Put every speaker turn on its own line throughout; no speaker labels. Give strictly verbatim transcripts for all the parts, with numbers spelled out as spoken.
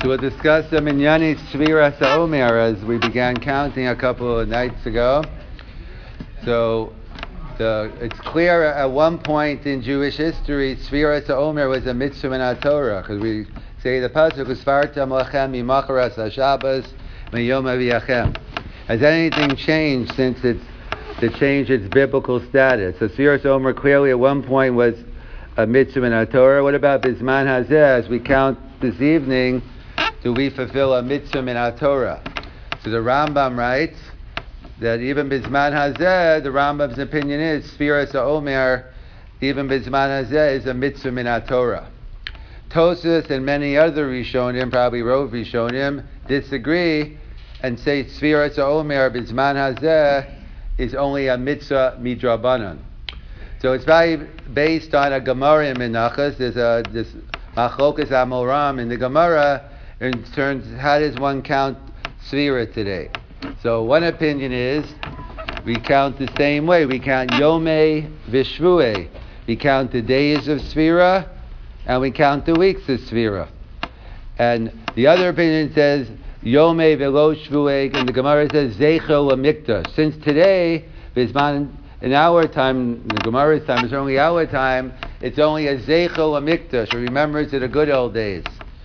So we'll discuss the Minyani Sfiras HaOmer as we began counting a couple of nights ago. So the, it's clear at one point in Jewish history, Sfiras HaOmer was a mitzvah in Torah, because we say the pasuk Usfartam lachem mimacharas haShabbos miyom aviyachem. Has anything changed since it's to change its biblical status? So Sfiras HaOmer clearly at one point was a mitzvah in Torah. What about Bisman Hazeh? As we count this evening, do we fulfill a mitzvah in Torah? So the Rambam writes that even Bisman Hazeh, the Rambam's opinion is Sfiras HaOmer, even Bisman Hazeh is a mitzvah in Torah. Tosfos and many other Rishonim, probably Rov Rishonim, disagree and say Sfiras HaOmer Bisman Hazeh is only a mitzvah midrabanan. So it's very based on a Gemara in Menachos. There's a this Machlokas Amoram in the Gemara in terms of how does one count Sfira today. So one opinion is we count the same way. We count Yomei Vishvuei. We count the days of Sfira and we count the weeks of Sfira. And the other opinion says Yomei Velo Shvuei, and the Gemara says Zeichel Amikdash. Since today, Bisman, in our time, in the Gemara's time, it's only our time, it's only a Zeichel Amikdash, a remembrance of the good old days.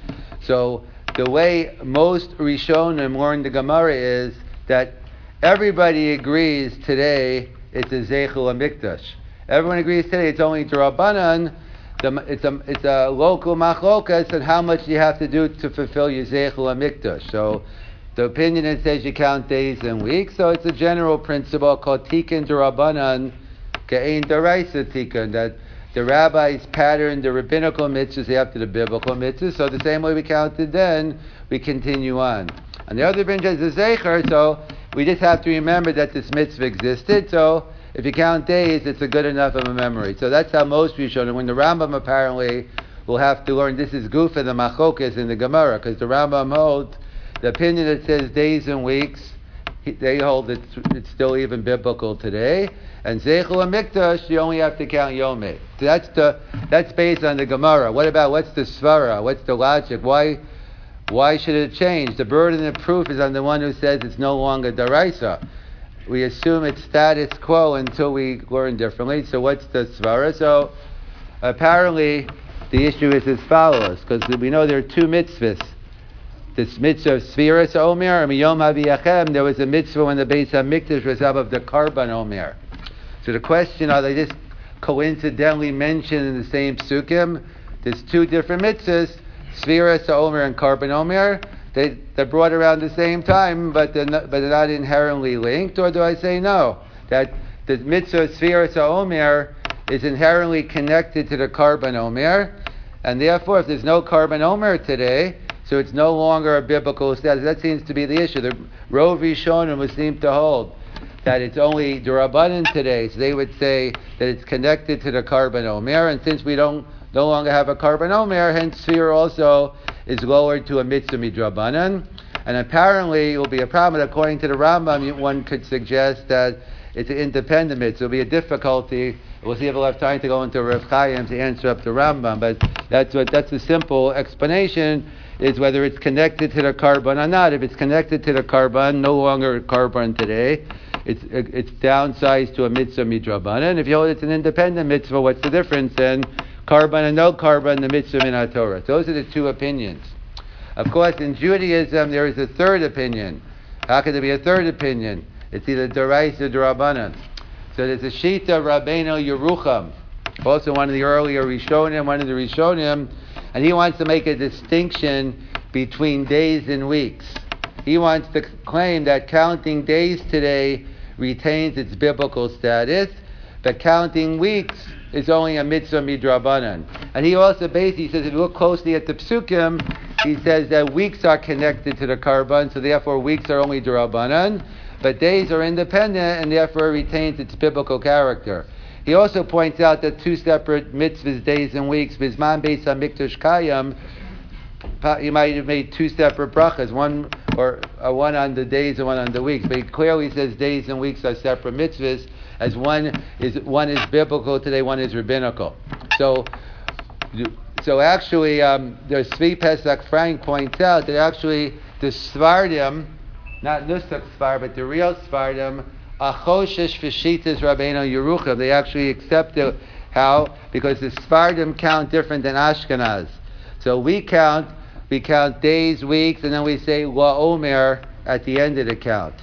So the way most Rishonim learn the Gemara is that everybody agrees today it's a Zeichel Amikdash. Everyone agrees today it's only D'Rabbanan. It's a it's a local machlokas and how much you have to do to fulfill your Zeichel HaMikdash. So the opinion that says you count days and weeks, so it's a general principle called Tikkun D'Rabbanan Ke'ein D'Oraisa Tikkun, that the rabbis patterned the rabbinical mitzvahs after the biblical mitzvahs, so the same way we counted then, we continue on. And the other opinion is the Zeicher, so we just have to remember that this mitzvah existed, so if you count days, it's a good enough of a memory. So that's how most Rishonim, when the Rambam apparently will have to learn, this is goof and the machokas in the Gemara, because the Rambam holds the opinion that says days and weeks, they hold that it's still even biblical today. And Zeichel HaMikdash, you only have to count Yomei. So that's the that's based on the Gemara. What about, what's the Svara? What's the logic? Why why should it change? The burden of proof is on the one who says it's no longer Daraisa. We assume it's status quo until we learn differently. So what's the svara? So apparently the issue is as follows, because we know there are two mitzvahs. This mitzvah of Sfiras HaOmer and Miyom HaViyachem, there was a mitzvah when the Beis HaMikdash was up of the Karban Omer. So the question, are they just coincidentally mentioned in the same psukim? There's two different mitzvahs, Sfiras HaOmer and Karban Omer. They, they're brought around the same time, but they're, not, but they're not inherently linked? Or do I say no? That the mitzvah Sfiras HaOmer is inherently connected to the Karban Omer, and therefore if there's no Karban Omer today, so it's no longer a biblical status. That seems to be the issue. The Rov Rishonim would seem to hold that it's only D'Rabbanan today, so they would say that it's connected to the Karban Omer, and since we don't no longer have a Karban Omer, hence Sfira also is lowered to a mitzvah midrabanan, and apparently it will be a problem. According to the Rambam, one could suggest that it's an independent mitzvah. It will be a difficulty. We'll see if we'll have time to go into Rav Chaim to answer up the Rambam, but that's what that's the simple explanation, is whether it's connected to the Karban or not. If it's connected to the Karban, no longer a Karban today, it's it's downsized to a mitzvah midrabanan. If you hold it's an independent mitzvah, what's the difference then? Karban and no Karban, the mitzvah in Torah. Those are the two opinions. Of course, in Judaism, there is a third opinion. How could there be a third opinion? It's either D'Oraisa or D'Rabbanan. So there's a Shita Rabbeinu Yerucham, also one of the earlier Rishonim, one of the Rishonim, and he wants to make a distinction between days and weeks. He wants to claim that counting days today retains its biblical status, but counting weeks is only a mitzvah midrabanan. And he also basically says, if you look closely at the psukim, he says that weeks are connected to the karban, so therefore weeks are only d'Rabbanan, but days are independent, and therefore it retains its biblical character. He also points out that two separate mitzvahs, days and weeks, Bisman Beis HaMikdash Kayam, he might have made two separate brachas, one or uh, one on the days and one on the weeks. But he clearly says days and weeks are separate mitzvahs, as one is one is biblical today, one is rabbinical. So so actually, um, the Tzvi Pesach Frank points out that actually the Svardim, not Nusach Svar, but the real Svardim, Achoshesh Vishitas Rabbeinu Yerucham, they actually accept it. How? Because the Svardim count different than Ashkenaz. So we count, we count days, weeks, and then we say La Omer at the end of the count.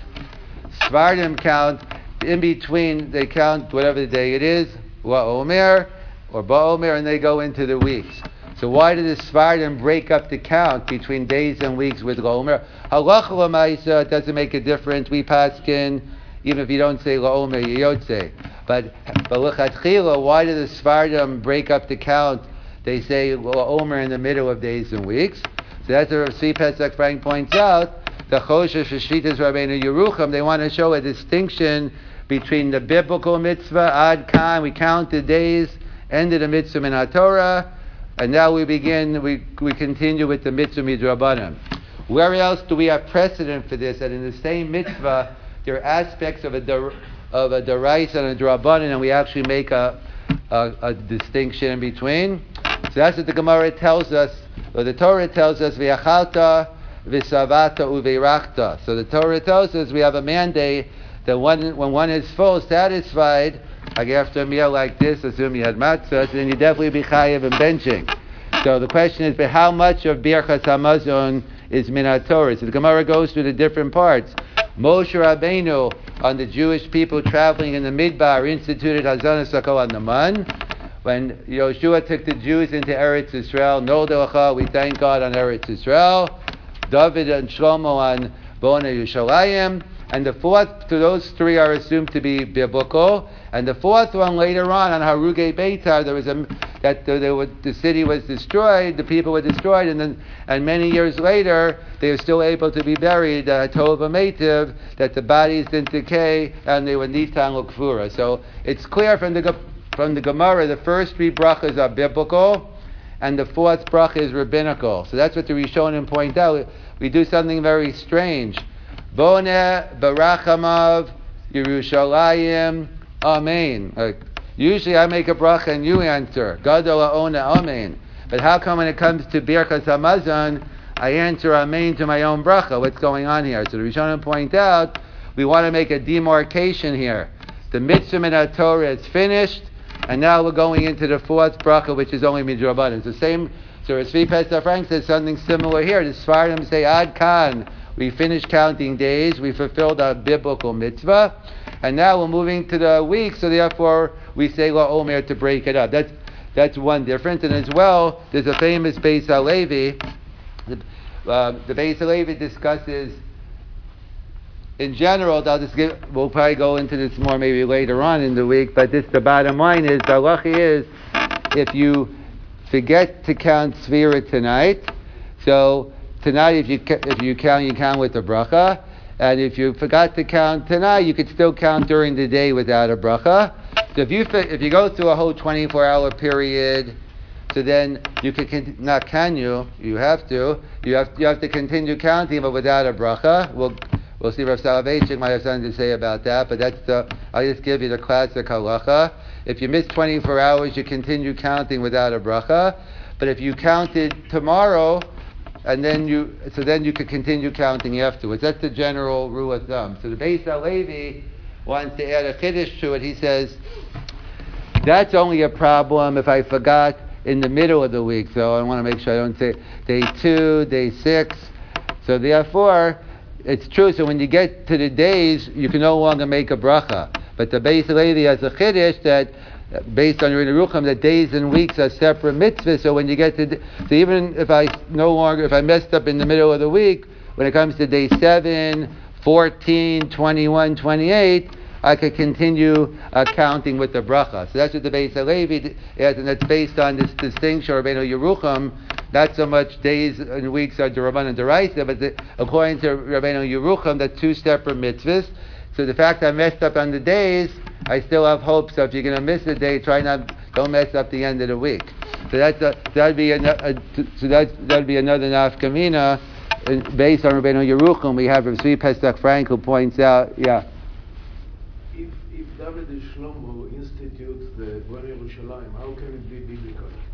Svardim count in between, they count whatever the day it is, La Omer or Ba Omer, and they go into the weeks. So why did the Svardim break up the count between days and weeks with La Omer? Halacha l'maisa, it doesn't make a difference. We paskin, even if you don't say La Omer, you yotze. But but l'chatchila, why did the Svardim break up the count? They say La Omer in the middle of days and weeks. So that's what Tzvi Pesach Frank points out. The Choshesh Vishitas Rabbeinu Yerucham, they want to show a distinction between the biblical mitzvah, Ad Kan, we count the days, end of the mitzvah in our Torah, and now we begin, we we continue with the mitzvah midrabanan. Where else do we have precedent for this? That in the same mitzvah, there are aspects of a der, of a deraisa and a drabanan, and we actually make a, a a distinction in between. So that's what the Gemara tells us, or the Torah tells us, v'yachalta v'savata uveirachta. So the Torah tells us we have a mandate that one, when one is full, satisfied, like after a meal like this, assume you had matzah, then you definitely be chayiv and benching. So the question is, but how much of Birchas Hamazon is Minat Torah? So the Gemara goes through the different parts. Moshe Rabbeinu, on the Jewish people traveling in the Midbar, instituted Hazanas Hakol on the Man. When Yoshua took the Jews into Eretz Yisrael, Noldecha, we thank God on Eretz Yisrael. David and Shlomo on Bona Yushalayim. And the fourth, so those three are assumed to be biblical. And the fourth one later on, on Haruge Beitar, there was a that the, the, the city was destroyed, the people were destroyed, and then and many years later they were still able to be buried. Uh, Tov Meitiv, that the bodies didn't decay and they were nitan l'kfura. So it's clear from the from the Gemara, the first three brachas are biblical, and the fourth bracha is rabbinical. So that's what the Rishonim point out. We do something very strange. Boneh barachamav Yerushalayim Amen. Like, usually I make a bracha and you answer Gadol Ha'ona Amen. But how come when it comes to Birchas Hamazon, I answer Amen to my own bracha? What's going on here? So the Rishonim point out we want to make a demarcation here. The mitzvah in our Torah is finished, and now we're going into the fourth bracha, which is only midrabanan. It's the same. So Tzvi Pesach Frank says something similar here. The Sfardim say Ad Kan. We finished counting days. We fulfilled our biblical mitzvah. And now we're moving to the weeks, so therefore we say La Omer to break it up. That's that's one difference. And as well, there's a famous Beis HaLevi. The, uh, the Beis HaLevi discusses, in general, I'll just give, we'll probably go into this more maybe later on in the week, but this, the bottom line is, the halacha is, if you forget to count Sfira tonight, so tonight, if you if you count, you count with the bracha. And if you forgot to count tonight, you could still count during the day without a bracha. So if you if you go through a whole twenty-four hour period, so then you can not can you you have to you have you have to continue counting, but without a bracha. We'll we'll see Rav Soloveitchik might have something to say about that. But that's the I'll just give you the classic halacha. If you miss twenty-four hours, you continue counting without a bracha. But if you counted tomorrow, and then you, so then you could continue counting afterwards. That's the general rule of thumb. So the Beis HaLevi wants to add a chiddush to it. He says, that's only a problem if I forgot in the middle of the week. So I want to make sure I don't say day two, day six. So therefore, it's true. So when you get to the days, you can no longer make a bracha. But the Beis HaLevi has a chiddush that, based on your Yerucham, that days and weeks are separate mitzvahs. So when you get to, so even if I no longer, if I messed up in the middle of the week, when it comes to day seven, fourteen, twenty-one, twenty-eight, I could continue uh, counting with the bracha. So that's what the Beis HaLevi has, and that's based on this distinction, Rabbeinu Yerucham, not so much days and weeks are D'Rabbanan and D'Oraisa, but the, according to Rabbeinu Yerucham, they're two separate mitzvahs. So the fact I messed up on the days, I still have hope. So if you're going to miss a day, try not don't mess up the end of the week. So that's a, that'd be a, a, so that that'd be another nafkamina based on Rabbeinu Yerucham. We have Rav Tzvi Pesach Frank who points out, yeah.
If if David and Shlomo institute the Bnei Yerushalayim, how can it be biblical?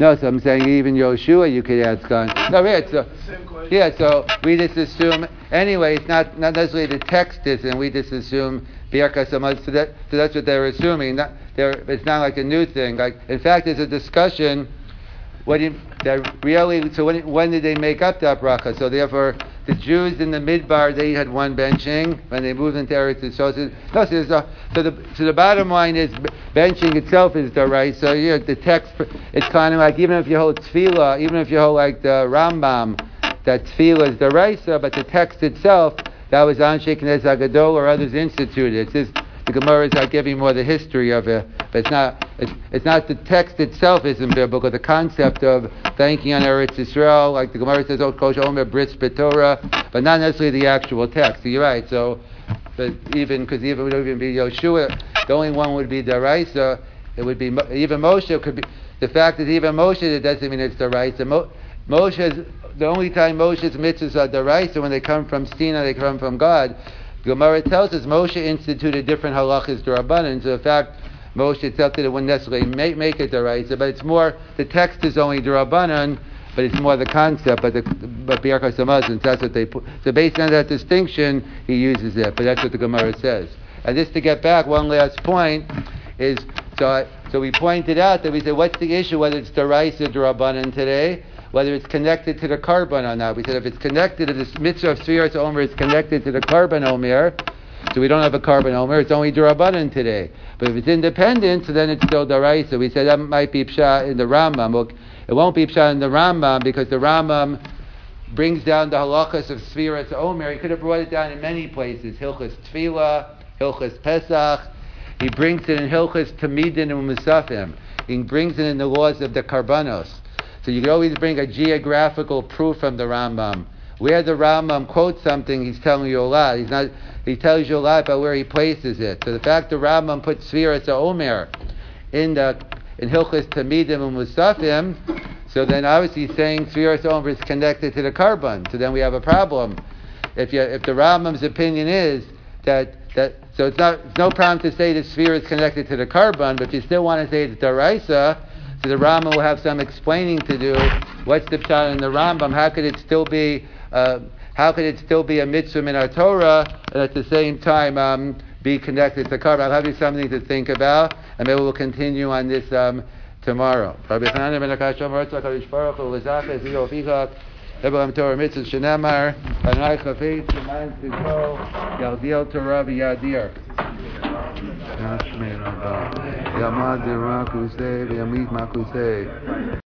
No, so I'm saying even Yoshua you could add Skan. No, yeah, so, yeah, so we just assume, anyway, it's not, not necessarily the text is, and we just assume Birkas Hamazon, so, that, so that's what they're assuming. Not, they're, it's not like a new thing. Like, in fact, there's a discussion, what do you, that really, so when, when did they make up that bracha? So therefore, the Jews in the Midbar, they had one benching. When they moved into Eretz Yisrael, so, no, so, a, so, the, so the bottom line is, benching itself is the right. So you know, the text, it's kind of like, even if you hold tefillah, even if you hold like the Rambam, that tefillah is the right, so, but the text itself, that was Anshe Knesset Gadol or others instituted. It's just, the Gemara is like giving more the history of it, but it's not. It's, it's not the text itself isn't biblical. The concept of thanking on Eretz Yisrael, like the Gemara says, "Oh, Kosh Omer Bris B'Torah," but not necessarily the actual text. So you're right. So, but even because even it would even be Yoshua, the only one would be Daraisa. It would be even Moshe. Could be the fact that even Moshe, it doesn't mean it's Daraisa. Mo, Moshe's the only time Moshe's mitzvahs are Daraisa when they come from Sinai, they come from God. Gemara tells us Moshe instituted different halachas d'Rabbanan. So in fact, Moshe itself did it wouldn't necessarily make, make it d'Oraisa, but it's more, the text is only d'Rabbanan, but it's more the concept, but the but Birkas Hamazon, that's what they put. So based on that distinction, he uses it, but that's what the Gemara says. And just to get back, one last point is, so I, so we pointed out that we said, what's the issue, whether it's d'Oraisa or d'Rabbanan today? Whether it's connected to the carbon or not. We said if it's connected to this mitzvah of Sfiras Omer, it's connected to the carbon Omer, so we don't have a carbon Omer, it's only D'Rabbanan today. But if it's independent, so then it's still D'Oraisa. We said that might be Pshat in the Rambam. Well, it won't be Pshat in the Rambam because the Rambam brings down the halachas of Sfiras Omer. He could have brought it down in many places. Hilchas Tefillah, Hilchas Pesach. He brings it in Hilchas Tamidin and Musafim. He brings it in the laws of the Karbanos. So you can always bring a geographical proof from the Rambam. Where the Rambam quotes something, he's telling you a lot. He's not. He tells you a lot about where he places it. So the fact the Rambam puts Sfiras Omer in the in Hilchas Tamidim and Musafim, so then obviously he's saying Sfiras Omer is connected to the carbon. So then we have a problem. If you if the Rambam's opinion is that that so it's not it's no problem to say the sphere is connected to the carbon, but if you still want to say it's D'Oraisa, so the Rambam will have some explaining to do. What's the pshat in the Rambam? How could it still be? Uh, how could it still be a mitzvah in our Torah and at the same time um, be connected to carbon? I'll have you something to think about, and maybe we'll continue on this um, tomorrow. Torah mitzvah shenamar Adonai chafetz l'man tzidko yaldiel Torah v'yadir. Yamad Dira Kusei v'yamit Makusei.